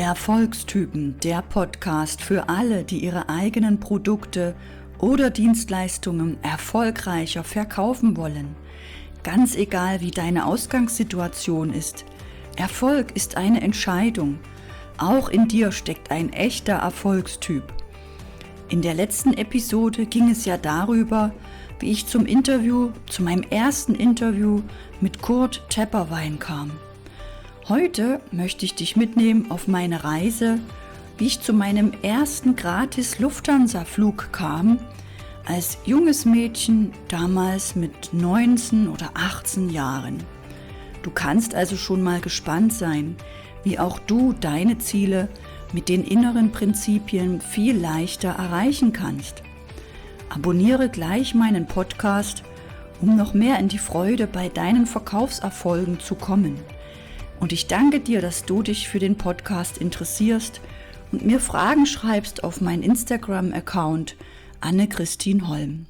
Erfolgstypen, der Podcast für alle, die ihre eigenen Produkte oder Dienstleistungen erfolgreicher verkaufen wollen. Ganz egal, wie deine Ausgangssituation ist. Erfolg ist eine Entscheidung. Auch in dir steckt ein echter Erfolgstyp. In der letzten Episode ging es ja darüber, wie ich zu meinem ersten Interview mit Kurt Tepperwein kam. Heute möchte ich dich mitnehmen auf meine Reise, wie ich zu meinem ersten gratis Lufthansa-Flug kam, als junges Mädchen, damals mit 19 oder 18 Jahren. Du kannst also schon mal gespannt sein, wie auch du deine Ziele mit den inneren Prinzipien viel leichter erreichen kannst. Abonniere gleich meinen Podcast, um noch mehr in die Freude bei deinen Verkaufserfolgen zu kommen. Und ich danke dir, dass du dich für den Podcast interessierst und mir Fragen schreibst auf meinen Instagram-Account Anne-Christine Holm.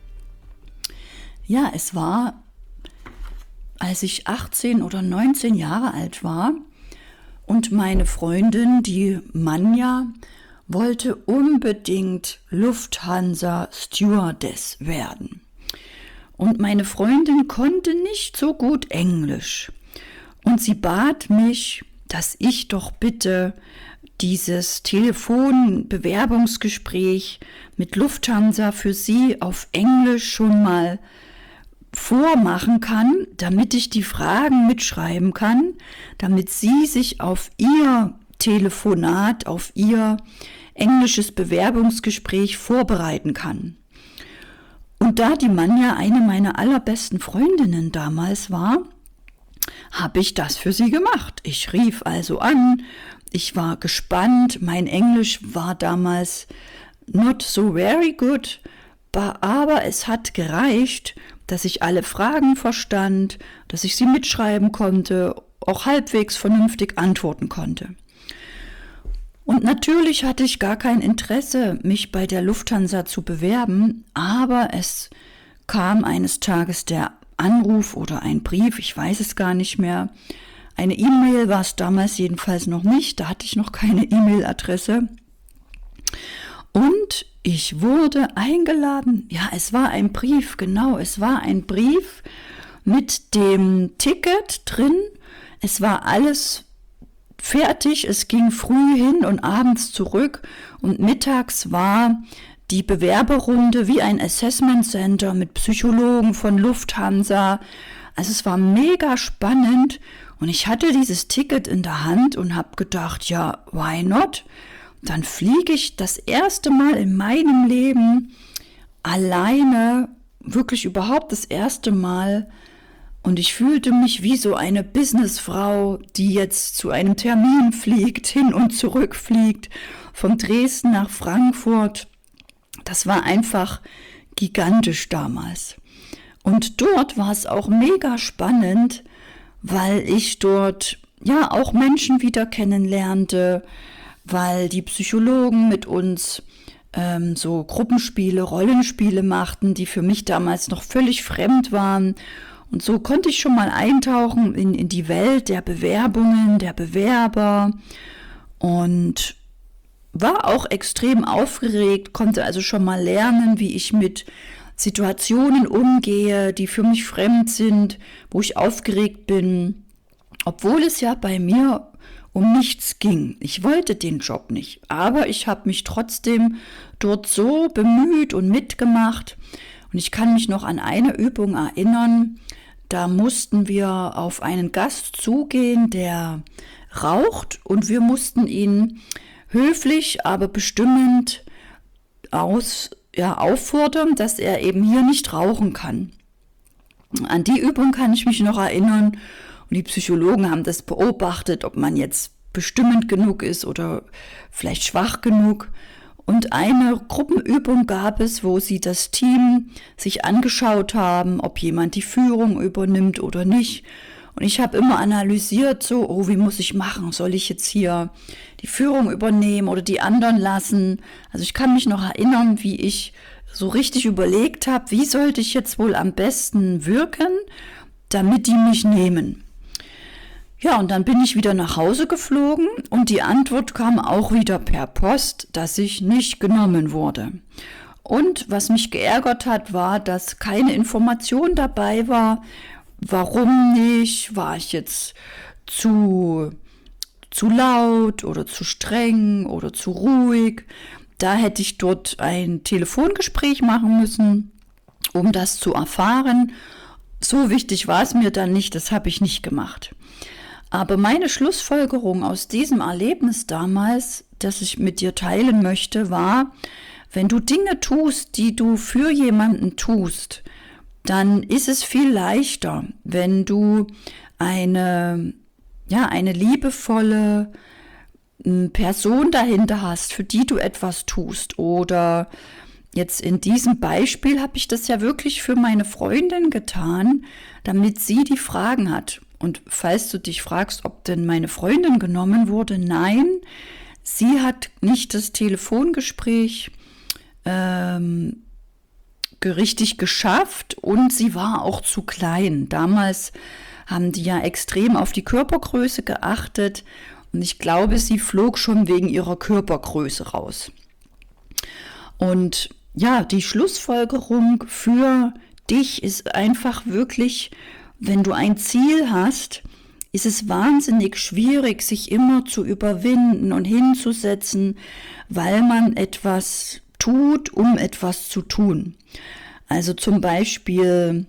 Ja, es war, als ich 18 oder 19 Jahre alt war und meine Freundin, die Manja, wollte unbedingt Lufthansa-Stewardess werden. Und meine Freundin konnte nicht so gut Englisch. Und sie bat mich, dass ich doch bitte dieses Telefonbewerbungsgespräch mit Lufthansa für sie auf Englisch schon mal vormachen kann, damit ich die Fragen mitschreiben kann, damit sie sich auf ihr Telefonat, auf ihr englisches Bewerbungsgespräch vorbereiten kann. Und da die Manja eine meiner allerbesten Freundinnen damals war, habe ich das für sie gemacht. Ich rief also an, ich war gespannt, mein Englisch war damals not so very good, aber es hat gereicht, dass ich alle Fragen verstand, dass ich sie mitschreiben konnte, auch halbwegs vernünftig antworten konnte. Und natürlich hatte ich gar kein Interesse, mich bei der Lufthansa zu bewerben, aber es kam eines Tages der Anruf oder ein Brief, ich weiß es gar nicht mehr. Eine E-Mail war es damals jedenfalls noch nicht, da hatte ich noch keine E-Mail-Adresse. Und ich wurde eingeladen, ja, es war ein Brief, genau, es war ein Brief mit dem Ticket drin. Es war alles fertig, es ging früh hin und abends zurück und mittags war die Bewerberrunde wie ein Assessment Center mit Psychologen von Lufthansa. Also es war mega spannend und ich hatte dieses Ticket in der Hand und habe gedacht, ja, why not? Dann fliege ich das erste Mal in meinem Leben alleine, wirklich überhaupt das erste Mal. Und ich fühlte mich wie so eine Businessfrau, die jetzt zu einem Termin fliegt, hin und zurück fliegt, von Dresden nach Frankfurt. Das war einfach gigantisch damals. Und dort war es auch mega spannend, weil ich dort ja auch Menschen wieder kennenlernte, weil die Psychologen mit uns so Gruppenspiele, Rollenspiele machten, die für mich damals noch völlig fremd waren. Und so konnte ich schon mal eintauchen in die Welt der Bewerbungen, der Bewerber und war auch extrem aufgeregt, konnte also schon mal lernen, wie ich mit Situationen umgehe, die für mich fremd sind, wo ich aufgeregt bin, obwohl es ja bei mir um nichts ging. Ich wollte den Job nicht, aber ich habe mich trotzdem dort so bemüht und mitgemacht. Und ich kann mich noch an eine Übung erinnern, da mussten wir auf einen Gast zugehen, der raucht und wir mussten ihn höflich, aber bestimmend auffordern, dass er eben hier nicht rauchen kann. An die Übung kann ich mich noch erinnern und die Psychologen haben das beobachtet, ob man jetzt bestimmend genug ist oder vielleicht schwach genug. Und eine Gruppenübung gab es, wo sie das Team sich angeschaut haben, ob jemand die Führung übernimmt oder nicht. Und ich habe immer analysiert, so, oh, wie muss ich machen? Soll ich jetzt hier die Führung übernehmen oder die anderen lassen? Also ich kann mich noch erinnern, wie ich so richtig überlegt habe, wie sollte ich jetzt wohl am besten wirken, damit die mich nehmen. Ja, und dann bin ich wieder nach Hause geflogen und die Antwort kam auch wieder per Post, dass ich nicht genommen wurde. Und was mich geärgert hat, war, dass keine Information dabei war, warum nicht, war ich jetzt zu laut oder zu streng oder zu ruhig. Da hätte ich dort ein Telefongespräch machen müssen, um das zu erfahren. So wichtig war es mir dann nicht, das habe ich nicht gemacht. Aber meine Schlussfolgerung aus diesem Erlebnis damals, das ich mit dir teilen möchte, war, wenn du Dinge tust, die du für jemanden tust, dann ist es viel leichter, wenn du eine liebevolle Person dahinter hast, für die du etwas tust. Oder jetzt in diesem Beispiel habe ich das ja wirklich für meine Freundin getan, damit sie die Fragen hat. Und falls du dich fragst, ob denn meine Freundin genommen wurde, nein, sie hat nicht das Telefongespräch richtig geschafft und sie war auch zu klein. Damals haben die ja extrem auf die Körpergröße geachtet und ich glaube, sie flog schon wegen ihrer Körpergröße raus. Und ja, die Schlussfolgerung für dich ist einfach wirklich, wenn du ein Ziel hast, ist es wahnsinnig schwierig, sich immer zu überwinden und hinzusetzen, weil man etwas tut, um etwas zu tun. Also zum Beispiel,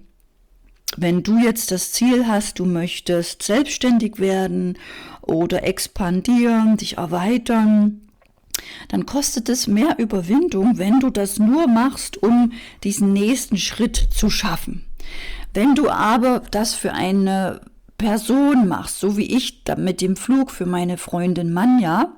wenn du jetzt das Ziel hast, du möchtest selbstständig werden oder expandieren, dich erweitern, dann kostet es mehr Überwindung, wenn du das nur machst, um diesen nächsten Schritt zu schaffen. Wenn du aber das für eine Person machst, so wie ich mit dem Flug für meine Freundin Manja,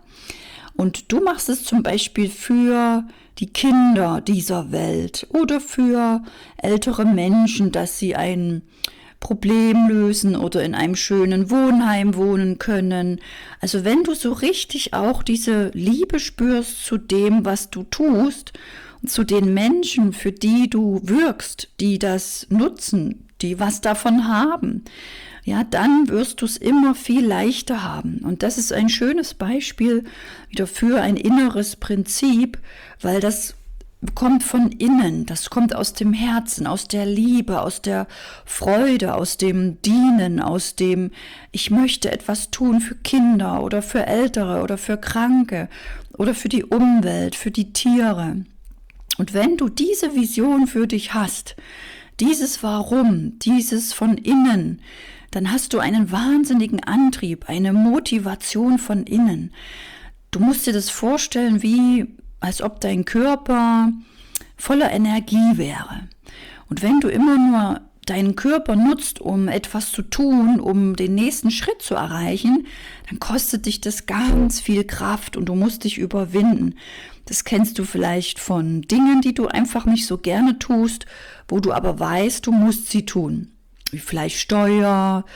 und du machst es zum Beispiel für die Kinder dieser Welt oder für ältere Menschen, dass sie ein Problem lösen oder in einem schönen Wohnheim wohnen können. Also wenn du so richtig auch diese Liebe spürst zu dem, was du tust, zu den Menschen, für die du wirkst, die das nutzen, die was davon haben, ja, dann wirst du es immer viel leichter haben. Und das ist ein schönes Beispiel wieder für ein inneres Prinzip, weil das kommt von innen, das kommt aus dem Herzen, aus der Liebe, aus der Freude, aus dem Dienen, aus dem ich möchte etwas tun für Kinder oder für Ältere oder für Kranke oder für die Umwelt, für die Tiere. Und wenn du diese Vision für dich hast, dieses Warum, dieses von innen, dann hast du einen wahnsinnigen Antrieb, eine Motivation von innen. Du musst dir das vorstellen, wie als ob dein Körper voller Energie wäre. Und wenn du immer nur deinen Körper nutzt, um etwas zu tun, um den nächsten Schritt zu erreichen, dann kostet dich das ganz viel Kraft und du musst dich überwinden. Das kennst du vielleicht von Dingen, die du einfach nicht so gerne tust, wo du aber weißt, du musst sie tun. Wie vielleicht Steuer,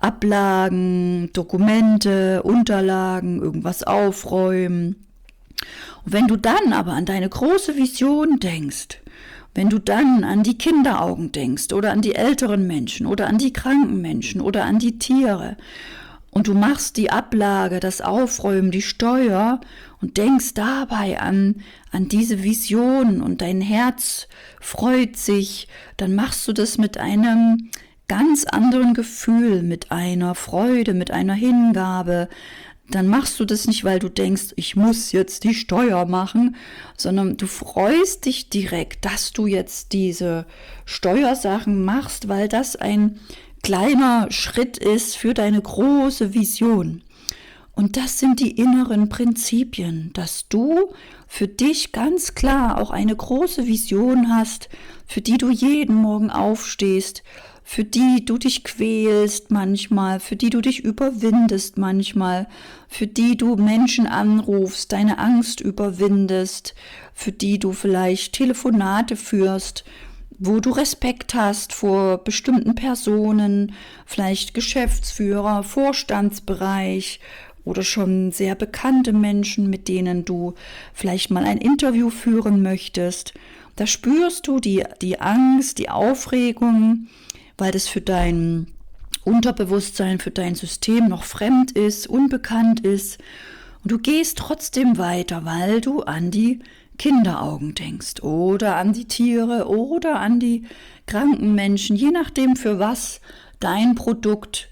Ablagen, Dokumente, Unterlagen, irgendwas aufräumen. Und wenn du dann aber an deine große Vision denkst, wenn du dann an die Kinderaugen denkst oder an die älteren Menschen oder an die kranken Menschen oder an die Tiere und du machst die Ablage, das Aufräumen, die Steuer und denkst dabei an diese Vision und dein Herz freut sich, dann machst du das mit einem ganz anderen Gefühl, mit einer Freude, mit einer Hingabe. Dann machst du das nicht, weil du denkst, ich muss jetzt die Steuer machen, sondern du freust dich direkt, dass du jetzt diese Steuersachen machst, weil das ein kleiner Schritt ist für deine große Vision. Und das sind die inneren Prinzipien, dass du für dich ganz klar auch eine große Vision hast, für die du jeden Morgen aufstehst, für die du dich quälst manchmal, für die du dich überwindest manchmal, für die du Menschen anrufst, deine Angst überwindest, für die du vielleicht Telefonate führst, wo du Respekt hast vor bestimmten Personen, vielleicht Geschäftsführer, Vorstandsbereich oder schon sehr bekannte Menschen, mit denen du vielleicht mal ein Interview führen möchtest. Da spürst du die Angst, die Aufregung, weil das für dein Unterbewusstsein für dein System noch fremd ist, unbekannt ist. Und du gehst trotzdem weiter, weil du an die Kinderaugen denkst oder an die Tiere oder an die kranken Menschen, je nachdem, für was dein Produkt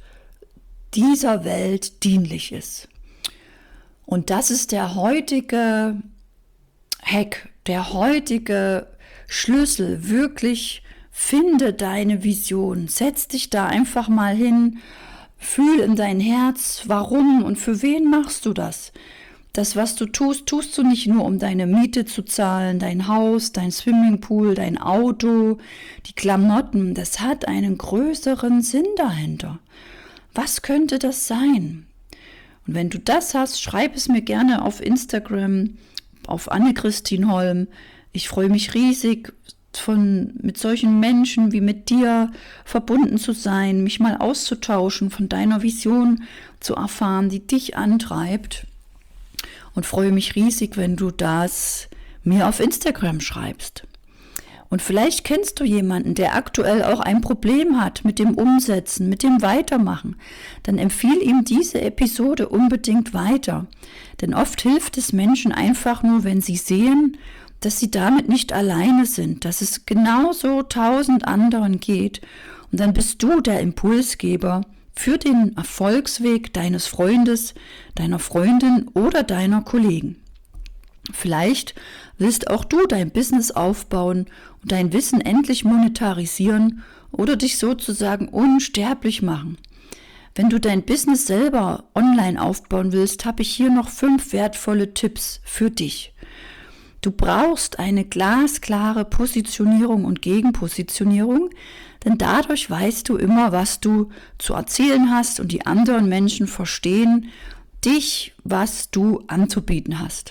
dieser Welt dienlich ist. Und das ist der heutige Hack, der heutige Schlüssel. Wirklich finde deine Vision, setz dich da einfach mal hin, fühl in dein Herz, warum und für wen machst du das? Das, was du tust, tust du nicht nur, um deine Miete zu zahlen, dein Haus, dein Swimmingpool, dein Auto, die Klamotten. Das hat einen größeren Sinn dahinter. Was könnte das sein? Und wenn du das hast, schreib es mir gerne auf Instagram, auf Anne-Christine Holm. Ich freue mich riesig, mit solchen Menschen wie mit dir verbunden zu sein, mich mal auszutauschen, von deiner Vision zu erfahren, die dich antreibt. Und freue mich riesig, wenn du das mir auf Instagram schreibst. Und vielleicht kennst du jemanden, der aktuell auch ein Problem hat mit dem Umsetzen, mit dem Weitermachen. Dann empfiehl ihm diese Episode unbedingt weiter. Denn oft hilft es Menschen einfach nur, wenn sie sehen, dass sie damit nicht alleine sind, dass es genauso 1000 anderen geht. Und dann bist du der Impulsgeber für den Erfolgsweg deines Freundes, deiner Freundin oder deiner Kollegen. Vielleicht willst auch du dein Business aufbauen und dein Wissen endlich monetarisieren oder dich sozusagen unsterblich machen. Wenn du dein Business selber online aufbauen willst, habe ich hier noch 5 wertvolle Tipps für dich. Du brauchst eine glasklare Positionierung und Gegenpositionierung, denn dadurch weißt du immer, was du zu erzählen hast und die anderen Menschen verstehen dich, was du anzubieten hast.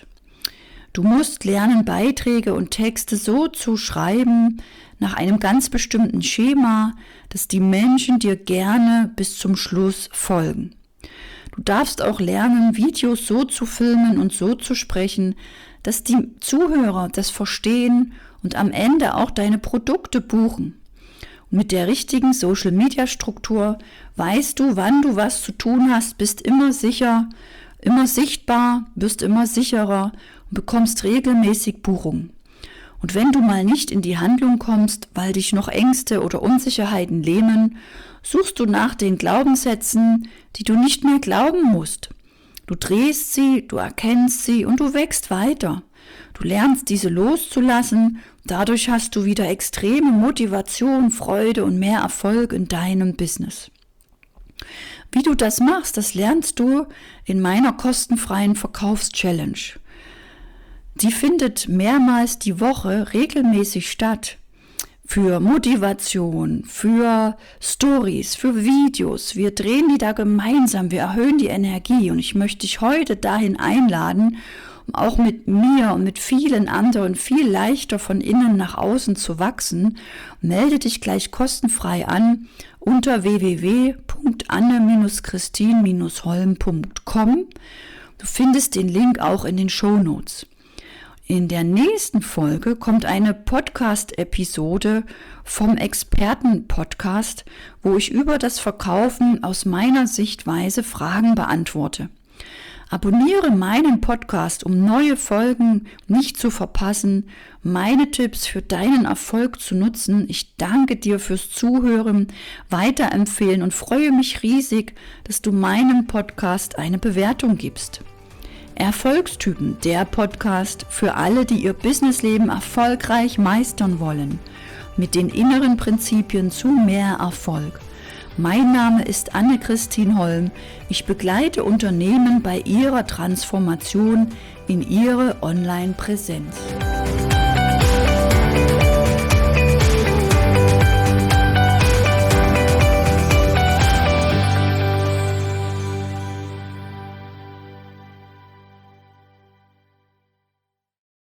Du musst lernen, Beiträge und Texte so zu schreiben, nach einem ganz bestimmten Schema, dass die Menschen dir gerne bis zum Schluss folgen. Du darfst auch lernen, Videos so zu filmen und so zu sprechen, dass die Zuhörer das verstehen und am Ende auch deine Produkte buchen. Und mit der richtigen Social-Media-Struktur weißt du, wann du was zu tun hast, bist immer sicher, immer sichtbar, wirst immer sicherer und bekommst regelmäßig Buchungen. Und wenn du mal nicht in die Handlung kommst, weil dich noch Ängste oder Unsicherheiten lähmen, suchst du nach den Glaubenssätzen, die du nicht mehr glauben musst. Du drehst sie, du erkennst sie und du wächst weiter. Du lernst diese loszulassen, dadurch hast du wieder extreme Motivation, Freude und mehr Erfolg in deinem Business. Wie du das machst, das lernst du in meiner kostenfreien Verkaufschallenge. Die findet mehrmals die Woche regelmäßig statt. Für Motivation, für Stories, für Videos. Wir drehen die da gemeinsam, wir erhöhen die Energie und ich möchte dich heute dahin einladen, um auch mit mir und mit vielen anderen viel leichter von innen nach außen zu wachsen. Melde dich gleich kostenfrei an unter www.anne-christine-holm.com. Du findest den Link auch in den Shownotes. In der nächsten Folge kommt eine Podcast-Episode vom Experten-Podcast, wo ich über das Verkaufen aus meiner Sichtweise Fragen beantworte. Abonniere meinen Podcast, um neue Folgen nicht zu verpassen, meine Tipps für deinen Erfolg zu nutzen. Ich danke dir fürs Zuhören, weiterempfehlen und freue mich riesig, dass du meinem Podcast eine Bewertung gibst. Erfolgstypen, der Podcast für alle, die ihr Businessleben erfolgreich meistern wollen, mit den inneren Prinzipien zu mehr Erfolg. Mein Name ist Anne-Christine Holm. Ich begleite Unternehmen bei ihrer Transformation in ihre Online-Präsenz.